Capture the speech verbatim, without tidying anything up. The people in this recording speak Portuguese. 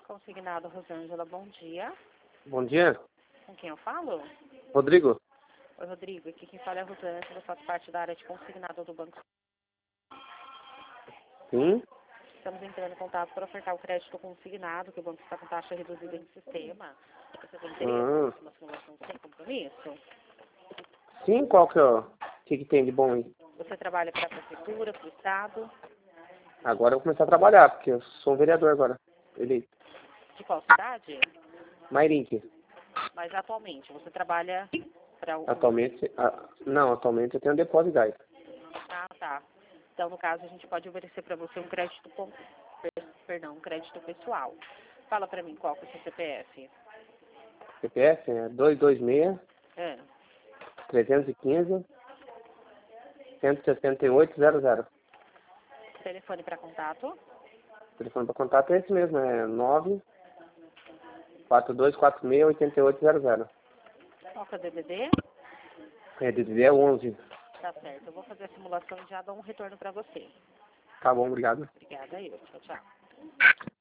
Consignado Rosângela, bom dia. Bom dia. Com quem eu falo? Rodrigo. Oi, Rodrigo. Aqui quem fala é a Rosângela, eu faço parte da área de consignado do Banco. Sim. Estamos entrando em contato para ofertar o crédito consignado, que o banco está com taxa reduzida em sistema. Você tem interesse Ah. em uma simulação sem compromisso? Sim, qual que é o que, que tem de bom aí? Você trabalha para a prefeitura, para o estado? Agora eu vou começar a trabalhar, porque eu sou um vereador agora. Eleito. De qual cidade? Mairink. Mas atualmente, você trabalha para o... Atualmente, ah, não, atualmente eu tenho um depósito de gás. Ah, tá. Então, no caso, a gente pode oferecer para você um crédito, com... perdão, um crédito pessoal. Fala para mim qual que é o seu C P F. C P F é dois dois seis, É. trezentos e quinze, cento e sessenta e oito, zero zero. Telefone para contato. O telefone para contato é esse mesmo, é nove quatro dois quatro seis, oito oito zero zero. Qual que é o D D D? É D D D é onze. Tá certo. Eu vou fazer a simulação e já dou um retorno para você. Tá bom, obrigado. Obrigada, eu. Tchau, tchau.